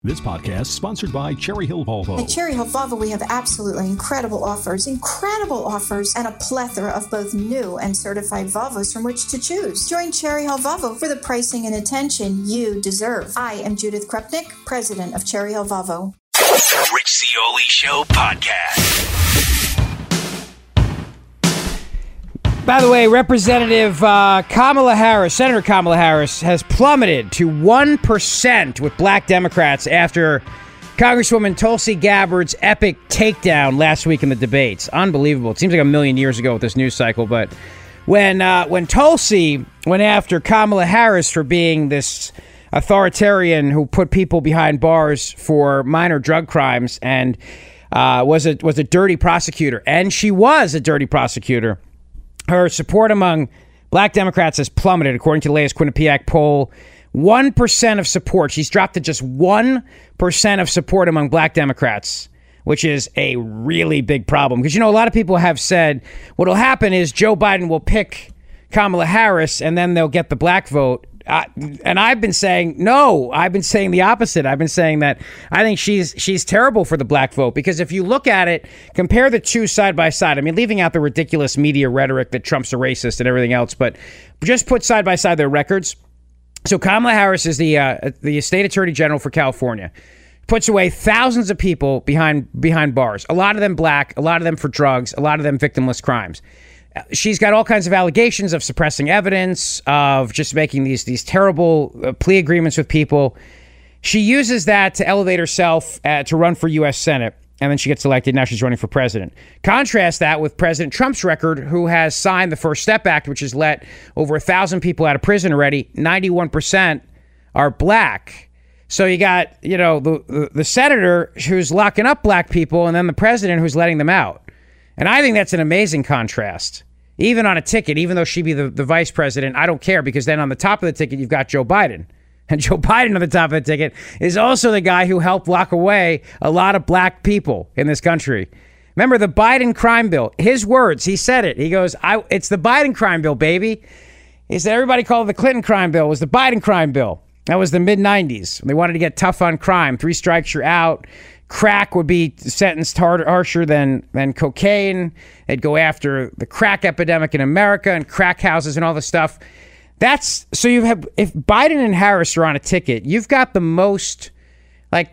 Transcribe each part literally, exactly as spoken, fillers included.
This podcast is sponsored by Cherry Hill Volvo. At Cherry Hill Volvo, we have absolutely incredible offers, incredible offers, and a plethora of both new and certified Volvos from which to choose. Join Cherry Hill Volvo for the pricing and attention you deserve. I am Judith Krupnik, president of Cherry Hill Volvo. The Rich Zeoli Show podcast. By the way, Representative uh, Kamala Harris, Senator Kamala Harris, has plummeted to one percent with black Democrats after Congresswoman Tulsi Gabbard's epic takedown last week in the debates. Unbelievable. It seems like a million years ago with this news cycle, but when uh, when Tulsi went after Kamala Harris for being this authoritarian who put people behind bars for minor drug crimes and uh, was a was a dirty prosecutor, and she was a dirty prosecutor, her support among black Democrats has plummeted, according to the latest Quinnipiac poll. one percent of support. She's dropped to just one percent of support among black Democrats, which is a really big problem. Because, you know, a lot of people have said what will happen is Joe Biden will pick Kamala Harris and then they'll get the black vote. Uh, and I've been saying, no, I've been saying the opposite. I've been saying that I think she's she's terrible for the black vote, because if you look at it, compare the two side by side. I mean, leaving out the ridiculous media rhetoric that Trump's a racist and everything else, but just put side by side their records. So Kamala Harris is the uh, the state attorney general for California, puts away thousands of people behind behind bars, a lot of them black, a lot of them for drugs, a lot of them victimless crimes. She's got all kinds of allegations of suppressing evidence, of just making these these terrible uh, plea agreements with people. She uses that to elevate herself uh, to run for U S Senate, and then she gets elected. Now she's running for president. Contrast that with President Trump's record, who has signed the First Step Act, which has let over a thousand people out of prison already. ninety-one percent are black. So you got, you know, the, the the senator who's locking up black people, and then the president who's letting them out. And I think that's an amazing contrast. Even on a ticket, even though she'd be the, the vice president, I don't care, because then on the top of the ticket, you've got Joe Biden. And Joe Biden on the top of the ticket is also the guy who helped lock away a lot of black people in this country. Remember the Biden crime bill? His words, he said it. He goes, I, it's the Biden crime bill, baby. He said everybody called it the Clinton crime bill. It was the Biden crime bill. That was the mid nineties. They wanted to get tough on crime. Three strikes, you're out. Crack would be sentenced harder, harsher than, than cocaine. They'd go after the crack epidemic in America and crack houses and all this stuff. That's so you have, if Biden and Harris are on a ticket, you've got the most like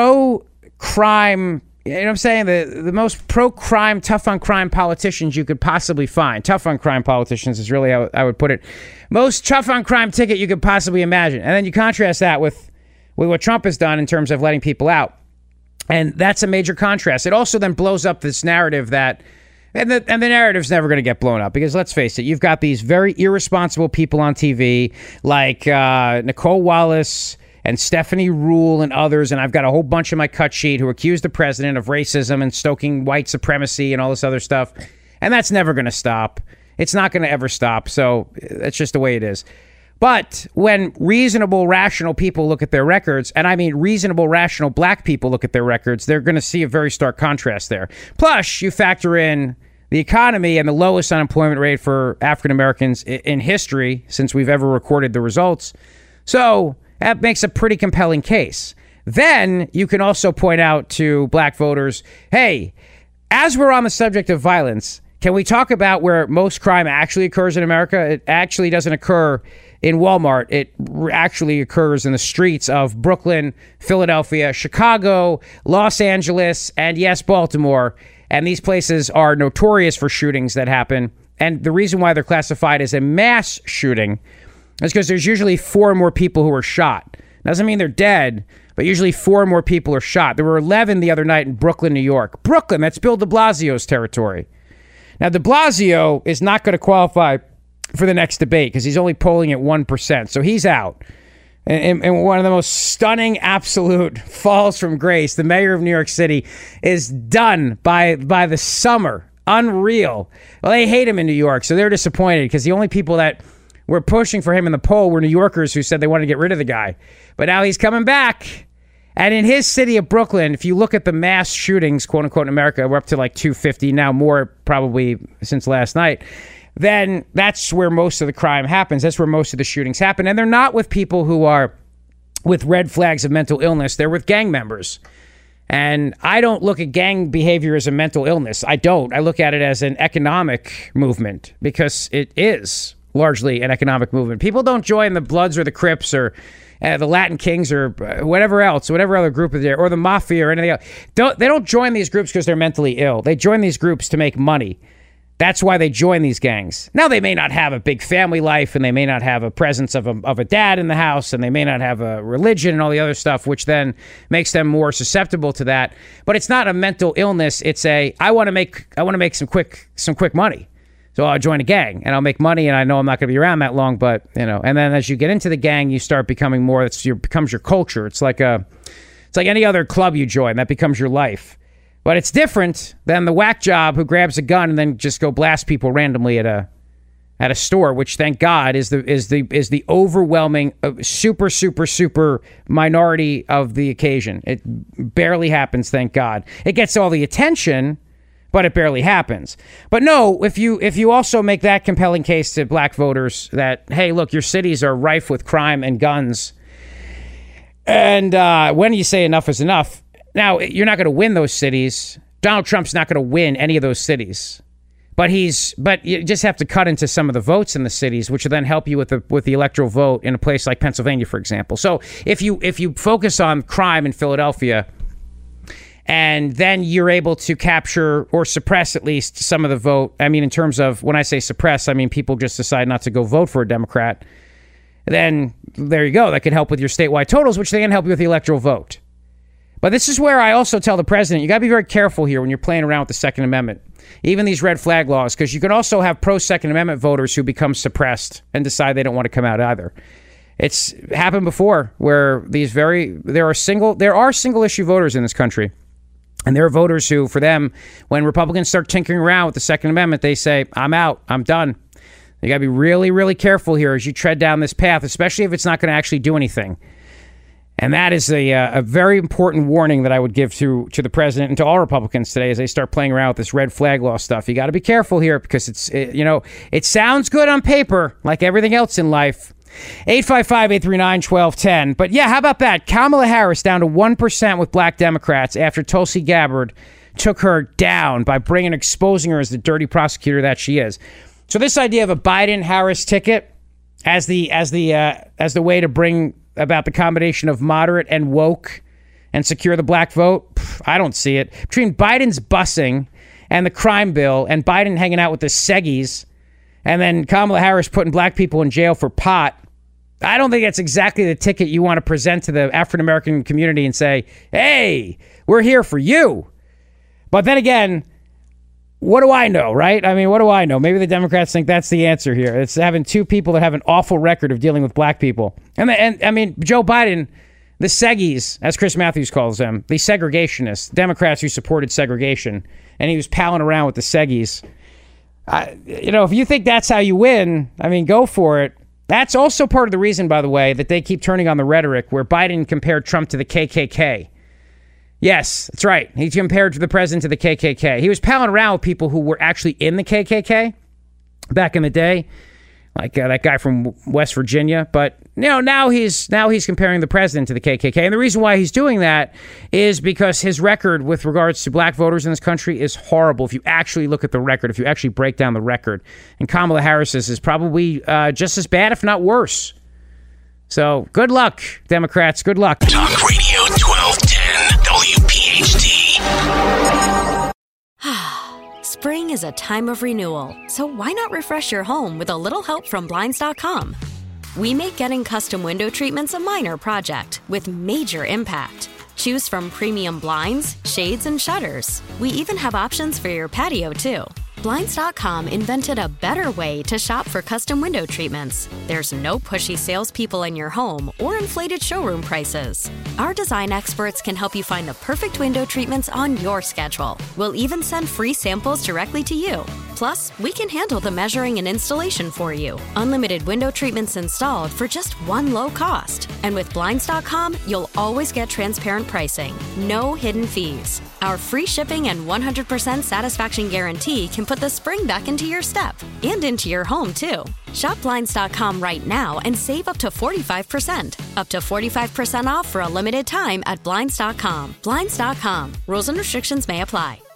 pro-crime, you know what I'm saying? The, the most pro-crime, tough on crime politicians you could possibly find. Tough on crime politicians is really how I would put it. Most tough on crime ticket you could possibly imagine. And then you contrast that with, with what Trump has done in terms of letting people out. And that's a major contrast. It also then blows up this narrative that, and the, and the narrative's never going to get blown up, because let's face it, you've got these very irresponsible people on T V like uh, Nicole Wallace and Stephanie Ruhle and others, and I've got a whole bunch of my cut sheet who accuse the president of racism and stoking white supremacy and all this other stuff. And that's never going to stop. It's not going to ever stop. So that's just the way it is. But when reasonable, rational people look at their records, and I mean reasonable, rational black people look at their records, they're going to see a very stark contrast there. Plus, you factor in the economy and the lowest unemployment rate for African Americans in history since we've ever recorded the results. So that makes a pretty compelling case. Then you can also point out to black voters, hey, as we're on the subject of violence, can we talk about where most crime actually occurs in America? It actually doesn't occur in Walmart. It actually occurs in the streets of Brooklyn, Philadelphia, Chicago, Los Angeles, and yes, Baltimore. And these places are notorious for shootings that happen. And the reason why they're classified as a mass shooting is because there's usually four more people who are shot. Doesn't mean they're dead, but usually four more people are shot. There were eleven the other night in Brooklyn, New York. Brooklyn, that's Bill de Blasio's territory. Now, de Blasio is not going to qualify for the next debate because he's only polling at one percent. So he's out. And, and one of the most stunning absolute falls from grace, the mayor of New York City is done by by the summer. Unreal. Well, they hate him in New York, so they're disappointed because the only people that were pushing for him in the poll were New Yorkers who said they wanted to get rid of the guy. But now he's coming back. And in his city of Brooklyn, if you look at the mass shootings, quote unquote, in America, we're up to like two fifty, now more probably since last night. Then that's where most of the crime happens. That's where most of the shootings happen. And they're not with people who are with red flags of mental illness, they're with gang members. And I don't look at gang behavior as a mental illness. I don't. I look at it as an economic movement because it is largely an economic movement. People don't join the Bloods or the Crips or uh, the Latin Kings or whatever else, whatever other group is there, or the Mafia or anything else. Don't, they don't join these groups because they're mentally ill. They join these groups to make money. That's why they join these gangs. Now, they may not have a big family life, and they may not have a presence of a, of a dad in the house, and they may not have a religion and all the other stuff, which then makes them more susceptible to that. But it's not a mental illness. It's a, I want to make I want to make some quick some quick money. So I'll join a gang, and I'll make money, and I know I'm not going to be around that long, but, you know. And then as you get into the gang, you start becoming more, it's your, becomes your culture. It's like a, it's like any other club you join. That becomes your life. But it's different than the whack job who grabs a gun and then just go blast people randomly at a at a store, which, thank God, is the is the is the overwhelming, uh, super super super minority of the occasion. It barely happens, thank God. It gets all the attention, but it barely happens. But no, if you if you also make that compelling case to black voters that, hey, look, your cities are rife with crime and guns, and uh, when you say enough is enough. Now, you're not going to win those cities. Donald Trump's not going to win any of those cities. But he's but you just have to cut into some of the votes in the cities, which will then help you with the with the electoral vote in a place like Pennsylvania, for example. So if you if you focus on crime in Philadelphia, and then you're able to capture or suppress at least some of the vote. I mean, in terms of, when I say suppress, I mean people just decide not to go vote for a Democrat. Then there you go. That could help with your statewide totals, which they can help you with the electoral vote. But this is where I also tell the president, you got to be very careful here when you're playing around with the Second Amendment, even these red flag laws, because you can also have pro-Second Amendment voters who become suppressed and decide they don't want to come out either. It's happened before where these very, there are single, there are single issue voters in this country. And there are voters who, for them, when Republicans start tinkering around with the Second Amendment, they say, I'm out, I'm done. You got to be really, really careful here as you tread down this path, especially if it's not going to actually do anything. And that is a, uh, a very important warning that I would give to to the president and to all Republicans today as they start playing around with this red flag law stuff. You got to be careful here because it's, it, you know, it sounds good on paper like everything else in life. eight five five, eight three nine, one two one zero. But yeah, how about that? Kamala Harris down to one percent with black Democrats after Tulsi Gabbard took her down by bringing exposing her as the dirty prosecutor that she is. So this idea of a Biden-Harris ticket as the as the uh, as the way to bring about the combination of moderate and woke and secure the black vote, pff, I don't see it. Between Biden's busing and the crime bill and Biden hanging out with the Seggies and then Kamala Harris putting black people in jail for pot, I don't think that's exactly the ticket you want to present to the African-American community and say, hey, we're here for you. But then again, what do I know, right? I mean, what do I know? Maybe the Democrats think that's the answer here. It's having two people that have an awful record of dealing with black people. And, and I mean, Joe Biden, the Seggies, as Chris Matthews calls them, the segregationists, Democrats who supported segregation, and he was palling around with the Seggies. I, you know, if you think that's how you win, I mean, go for it. That's also part of the reason, by the way, that they keep turning on the rhetoric where Biden compared Trump to the K K K. Yes, that's right. He compared the president to the K K K. He was palling around with people who were actually in the K K K back in the day, like uh, that guy from West Virginia. But you know, now he's now he's comparing the president to the K K K. And the reason why he's doing that is because his record with regards to black voters in this country is horrible. If you actually look at the record, if you actually break down the record, and Kamala Harris's is probably uh, just as bad, if not worse. So good luck, Democrats. Good luck. Talk Radio twelve ten W P H T. Spring is a time of renewal, so why not refresh your home with a little help from Blinds dot com? We make getting custom window treatments a minor project with major impact. Choose from premium blinds, shades, and shutters. We even have options for your patio, too. Blinds dot com invented a better way to shop for custom window treatments. There's no pushy salespeople in your home or inflated showroom prices. Our design experts can help you find the perfect window treatments on your schedule. We'll even send free samples directly to you. Plus, we can handle the measuring and installation for you. Unlimited window treatments installed for just one low cost. And with Blinds dot com, you'll always get transparent pricing. No hidden fees. Our free shipping and one hundred percent satisfaction guarantee can put the spring back into your step and into your home, too. Shop Blinds dot com right now and save up to forty-five percent. Up to forty-five percent off for a limited time at Blinds dot com. Blinds dot com. Rules and restrictions may apply.